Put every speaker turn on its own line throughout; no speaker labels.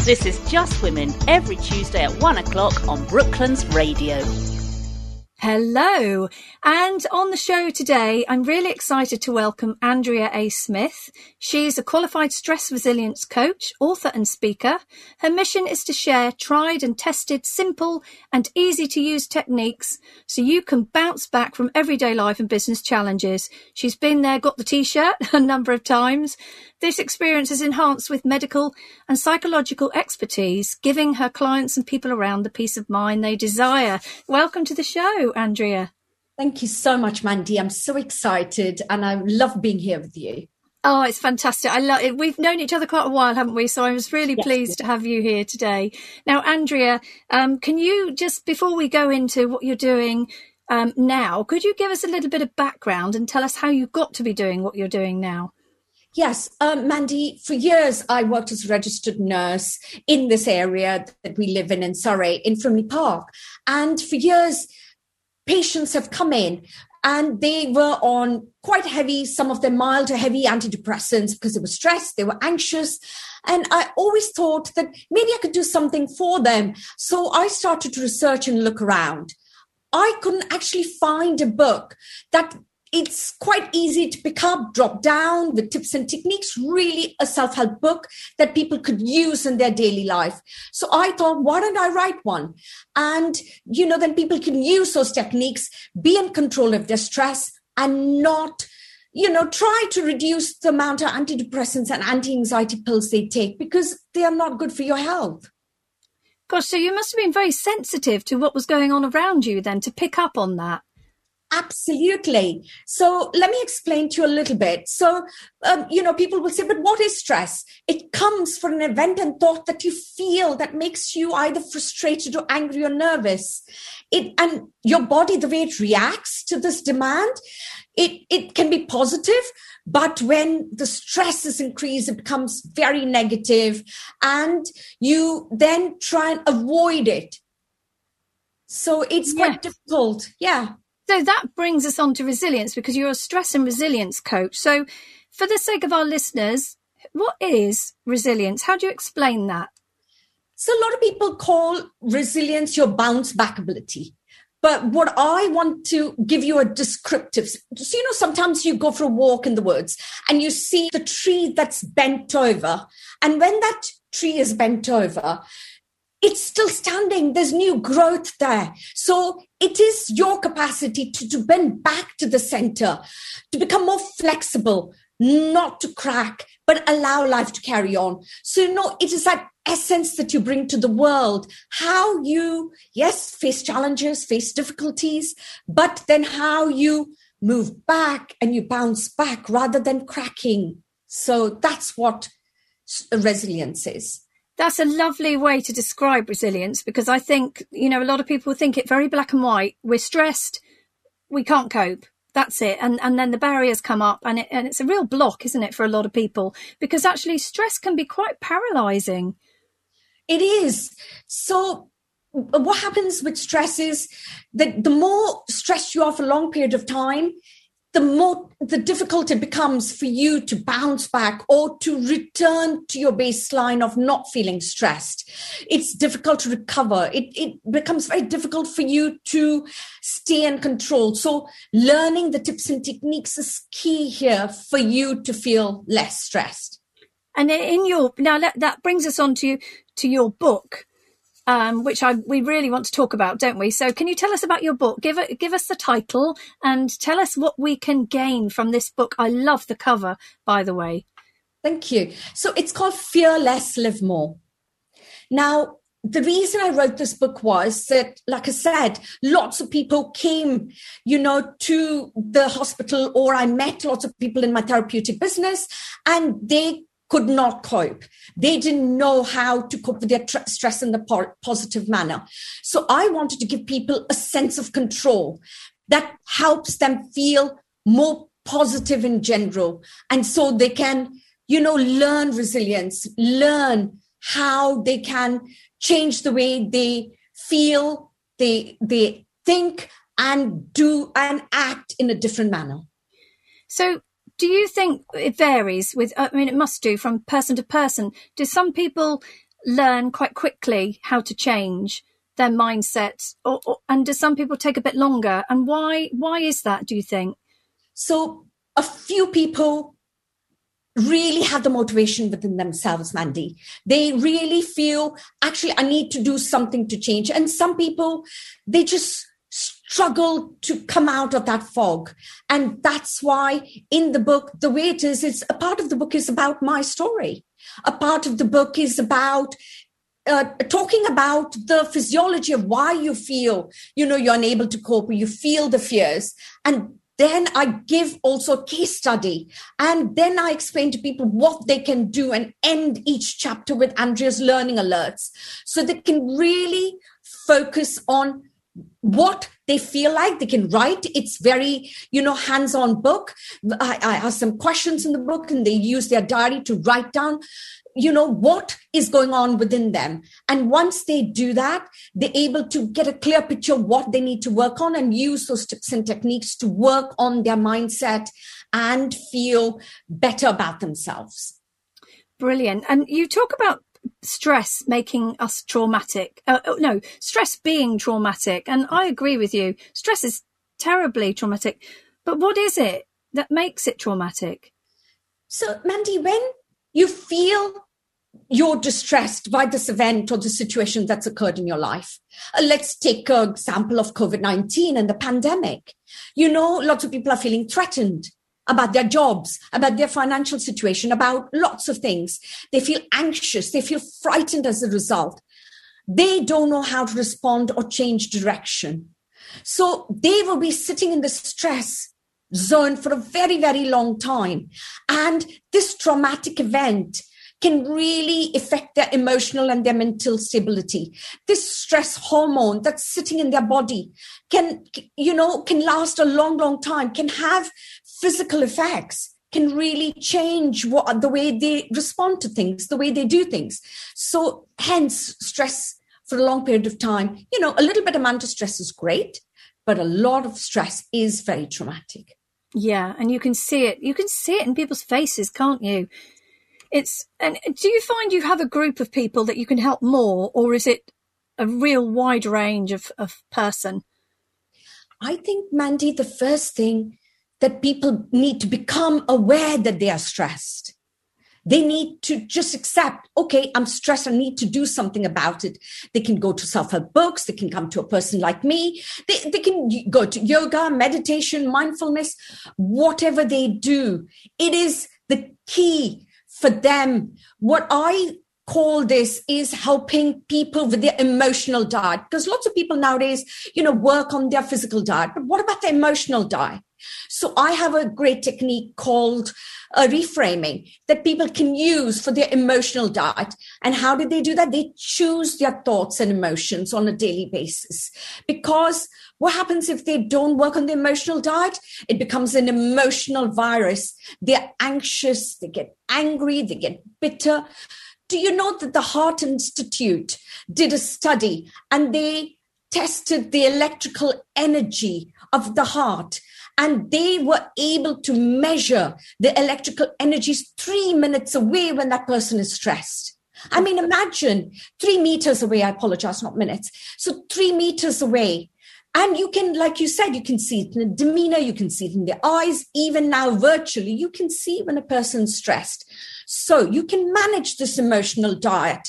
This is Just Women, every Tuesday at 1 o'clock on Brooklands Radio.
Hello. And on the show today, I'm really excited to welcome Andrea A. Smith. She's a qualified stress resilience coach, author and speaker. Her mission is to share tried and tested, simple and easy to use techniques so you can bounce back from everyday life and business challenges. She's been there, got the t-shirt a number of times. This experience is enhanced with medical and psychological expertise, giving her clients and people around the peace of mind they desire. Welcome to the show, Andrea.
Thank you so much, Mandy. I'm so excited and I love being here with you.
Oh, it's fantastic. I love it. We've known each other quite a while, haven't we? So I was really pleased to have you here today. Now, Andrea, can you just, before we go into what you're doing now, could you give us a little bit of background and tell us how you got to be doing what you're doing now?
Yes, Mandy, for years I worked as a registered nurse in this area that we live in Surrey, in Frimley Park. And for years, patients have come in and they were on quite heavy, some of them mild to heavy antidepressants because they were stressed, they were anxious. And I always thought that maybe I could do something for them. So I started to research and look around. I couldn't actually find a book that it's quite easy to pick up, drop down with tips and techniques, really a self-help book that people could use in their daily life. So I thought, why don't I write one? And, then people can use those techniques, be in control of their stress and not, try to reduce the amount of antidepressants and anti-anxiety pills they take because they are not good for your health.
Gosh, so you must have been very sensitive to what was going on around you then to pick up on that.
Absolutely. So let me explain to you a little bit. So, people will say, but what is stress? It comes from an event and thought that you feel that makes you either frustrated or angry or nervous. And your body, the way it reacts to this demand, it can be positive, but when the stress is increased, it becomes very negative and you then try and avoid it. So it's quite difficult. Yeah.
So that brings us on to resilience because you're a stress and resilience coach. So for the sake of our listeners, what is resilience? How do you explain that?
So a lot of people call resilience your bounce back ability. But what I want to give you a descriptive, so, sometimes you go for a walk in the woods and you see the tree that's bent over. And when that tree is bent over, it's still standing. There's new growth there. So it is your capacity to bend back to the center, to become more flexible, not to crack, but allow life to carry on. So, it is that essence that you bring to the world, how you, face challenges, face difficulties, but then how you move back and you bounce back rather than cracking. So that's what resilience is.
That's a lovely way to describe resilience because I think, a lot of people think it very black and white. We're stressed. We can't cope. That's it. And then the barriers come up and it's a real block, isn't it, for a lot of people? Because actually stress can be quite paralyzing.
It is. So what happens with stress is that the more stressed you are for a long period of time, the difficult it becomes for you to bounce back or to return to your baseline of not feeling stressed. It's difficult to recover. It becomes very difficult for you to stay in control. So learning the tips and techniques is key here for you to feel less stressed.
And that brings us on to your book. Which we really want to talk about, don't we? So can you tell us about your book? Give us the title and tell us what we can gain from this book. I love the cover, by the way.
Thank you. So it's called Fear Less, Live More. Now, the reason I wrote this book was that, like I said, lots of people came, to the hospital, or I met lots of people in my therapeutic business and they could not cope. They didn't know how to cope with their stress in the positive manner. So I wanted to give people a sense of control that helps them feel more positive in general. And so they can, learn resilience, learn how they can change the way they feel, they think and do and act in a different manner.
So do you think it varies it must do from person to person? Do some people learn quite quickly how to change their mindset, and do some people take a bit longer? And why is that, do you think?
So a few people really have the motivation within themselves, Mandy. They really feel, actually, I need to do something to change. And some people, they just struggle to come out of that fog. And that's why in the book, the way it is, it's a part of the book is about my story. A part of the book is about talking about the physiology of why you feel, you're unable to cope, or you feel the fears. And then I give also a case study. And then I explain to people what they can do and end each chapter with Andrea's learning alerts. So they can really focus on what they feel like. They can write. It's very, hands-on book. I ask them questions in the book, and they use their diary to write down what is going on within them. And once they do that, they're able to get a clear picture of what they need to work on and use those tips and techniques to work on their mindset and feel better about themselves.
Brilliant. And you talk about stress making us traumatic. Stress being traumatic. And I agree with you. Stress is terribly traumatic. But what is it that makes it traumatic?
So, Mandy, when you feel you're distressed by this event or the situation that's occurred in your life. Let's take an example of COVID-19 and the pandemic. Lots of people are feeling threatened about their jobs, about their financial situation, about lots of things. They feel anxious. They feel frightened as a result. They don't know how to respond or change direction. So they will be sitting in the stress zone for a very, very long time. And this traumatic event can really affect their emotional and their mental stability. This stress hormone that's sitting in their body can last a long, long time, can have physical effects, can really change the way they respond to things, the way they do things. So hence stress for a long period of time, a little bit amount of stress is great, but a lot of stress is very traumatic.
Yeah, and you can see it. You can see it in people's faces, can't you? And do you find you have a group of people that you can help more, or is it a real wide range of person?
I think, Mandy, the first thing that people need to become aware that they are stressed. They need to just accept, okay, I'm stressed. I need to do something about it. They can go to self-help books. They can come to a person like me. They can go to yoga, meditation, mindfulness, whatever they do. It is the key for them. What I call this is helping people with their emotional diet, because lots of people nowadays, work on their physical diet. But what about the emotional diet? So I have a great technique called reframing that people can use for their emotional diet. And how did they do that? They choose their thoughts and emotions on a daily basis. Because what happens if they don't work on the emotional diet? It becomes an emotional virus. They're anxious, they get angry, they get bitter. Do you know that the Heart Institute did a study and they tested the electrical energy of the heart? And they were able to measure the electrical energies 3 minutes away when that person is stressed. I mean, imagine 3 meters away. I apologize, not minutes. So 3 meters away. And you can, like you said, you can see it in the demeanor. You can see it in their eyes. Even now, virtually, you can see when a person's stressed. So you can manage this emotional diet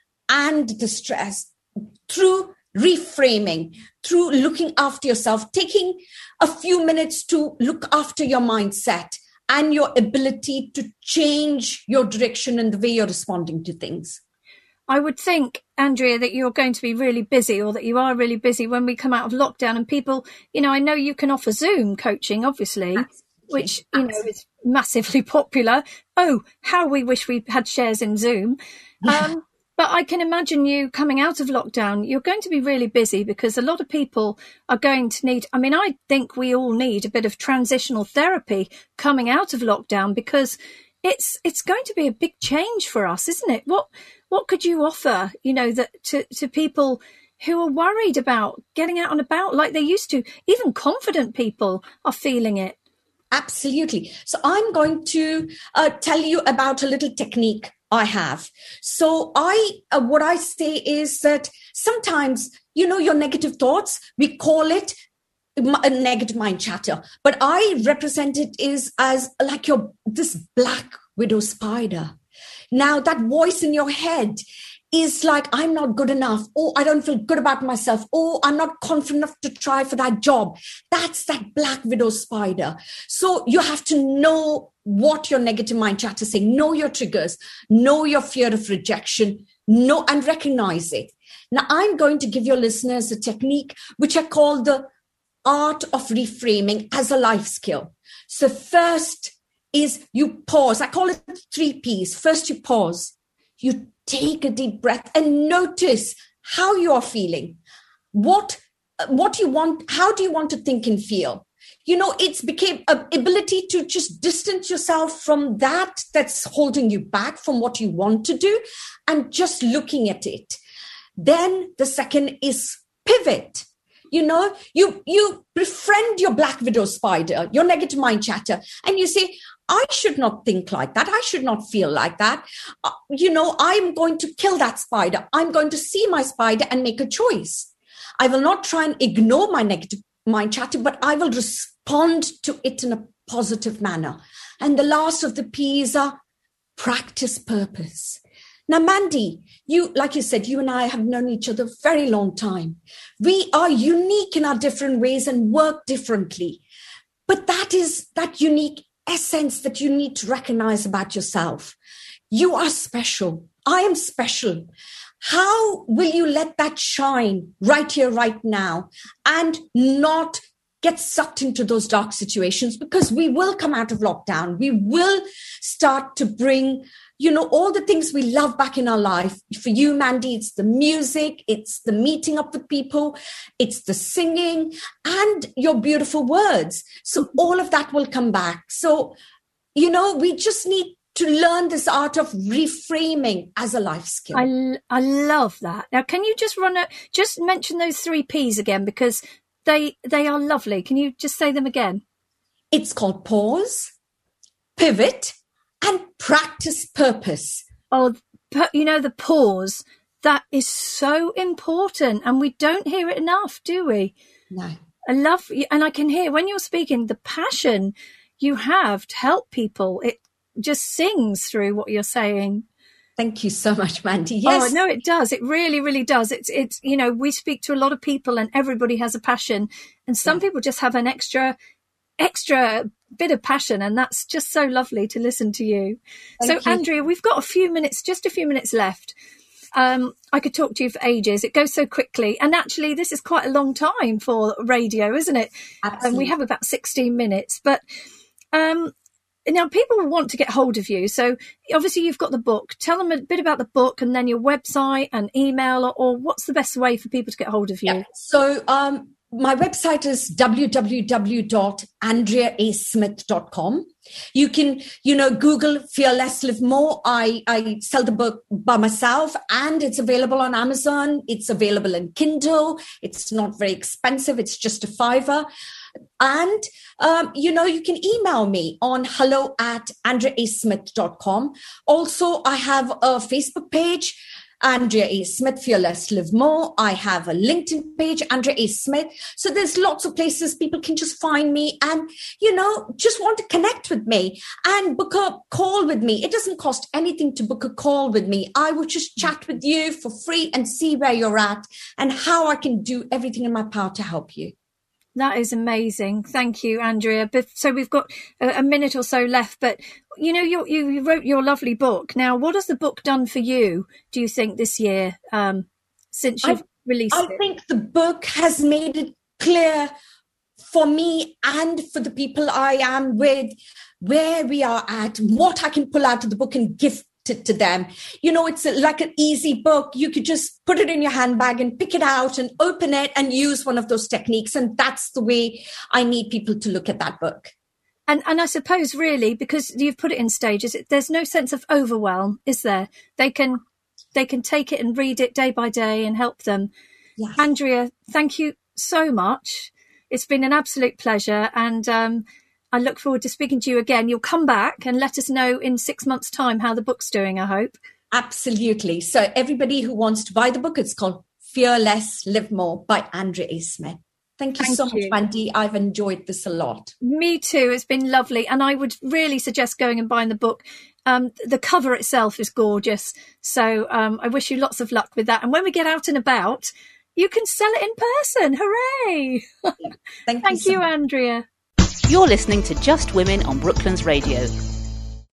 and the stress through reframing, through looking after yourself, taking a few minutes to look after your mindset and your ability to change your direction and the way you're responding to things.
I would think, Andrea, that you're going to be really busy, or that you are really busy when we come out of lockdown, and people, I know you can offer Zoom coaching, obviously, which, is massively popular. Oh, how we wish we had shares in Zoom. Yeah. But I can imagine you coming out of lockdown, you're going to be really busy, because a lot of people are going to need, I think we all need a bit of transitional therapy coming out of lockdown, because it's going to be a big change for us, isn't it? What could you offer, that to people who are worried about getting out and about like they used to? Even confident people are feeling it.
Absolutely. So I'm going to tell you about a little technique I have. So what I say is that sometimes, your negative thoughts, we call it a negative mind chatter, but I represent it as like this black widow spider. Now that voice in your head is like, I'm not good enough. Oh, I don't feel good about myself. Oh, I'm not confident enough to try for that job. That's that black widow spider. So you have to know what your negative mind chatter is saying. Know your triggers. Know your fear of rejection. Know and recognize it. Now, I'm going to give your listeners a technique which I call the art of reframing as a life skill. So first is you pause. I call it 3 Ps. First, you pause. You take a deep breath and notice how you are feeling. What you want, how do you want to think and feel? It's became an ability to just distance yourself from that's holding you back from what you want to do and just looking at it. Then the second is pivot. You befriend your black widow spider, your negative mind chatter, and you say, I should not think like that. I should not feel like that. I'm going to kill that spider. I'm going to see my spider and make a choice. I will not try and ignore my negative mind chatter, but I will respond to it in a positive manner. And the last of the P's are practice purpose. Now, Mandy, like you said, you and I have known each other a very long time. We are unique in our different ways and work differently. But that is that unique essence that you need to recognize about yourself. You are special. I am special. How will you let that shine right here, right now, and not get sucked into those dark situations? Because we will come out of lockdown. We will start to bring all the things we love back in our life. For you, Mandy, it's the music, it's the meeting up with people, it's the singing and your beautiful words. So all of that will come back. So, we just need to learn this art of reframing as a life skill.
I love that. Now, can you just mention those 3 Ps again? Because they are lovely. Can you just say them again?
It's called pause, pivot, and practice purpose.
Oh, the pause, that is so important. And we don't hear it enough, do we?
No.
I love, and I can hear when you're speaking, the passion you have to help people. It just sings through what you're saying.
Thank you so much, Mandy. Yes.
Oh, no, it does. It really, really does. It's we speak to a lot of people and everybody has a passion. And some people just have an extra bit of passion, and that's just so lovely to listen to you. Thank you. Andrea, we've got just a few minutes left. I could talk to you for ages. It goes so quickly, and actually this is quite a long time for radio, isn't it?
Absolutely.
We have about 16 minutes, but now people will want to get hold of you. So obviously you've got the book. Tell them a bit about the book and then your website and email, or what's the best way for people to get hold of you?
Yeah. So my website is www.andreaasmith.com. You can, Google Fear Less, Live More. I sell the book by myself, and it's available on Amazon. It's available in Kindle. It's not very expensive. It's just a $5. And, you can email me on hello@andreaasmith.com. Also, I have a Facebook page, Andrea A. Smith, Fear Less, Live More. I have a LinkedIn page, Andrea A. Smith. So there's lots of places people can just find me and, just want to connect with me and book a call with me. It doesn't cost anything to book a call with me. I will just chat with you for free and see where you're at and how I can do everything in my power to help you.
That is amazing. Thank you, Andrea. So we've got a minute or so left, but you wrote your lovely book. Now, what has the book done for you, do you think, this year, since you've released it?
I think the book has made it clear for me and for the people I am with where we are at, what I can pull out of the book and give to them. It's like an easy book. You could just put it in your handbag and pick it out and open it and use one of those techniques. And that's the way I need people to look at that book.
And I suppose really, because you've put it in stages, there's no sense of overwhelm, is there? They can take it and read it day by day and help them.
Yes.
Andrea, thank you so much. It's been an absolute pleasure. And I look forward to speaking to you again. You'll come back and let us know in 6 months' time how the book's doing, I hope.
Absolutely. So everybody who wants to buy the book, it's called Fear Less, Live More by Andrea A. Smith. Thank you so much, Mandy. I've enjoyed this a lot.
Me too. It's been lovely. And I would really suggest going and buying the book. The cover itself is gorgeous. So I wish you lots of luck with that. And when we get out and about, you can sell it in person. Hooray!
Thank you,
Andrea.
You're listening to Just Women on Brooklands Radio.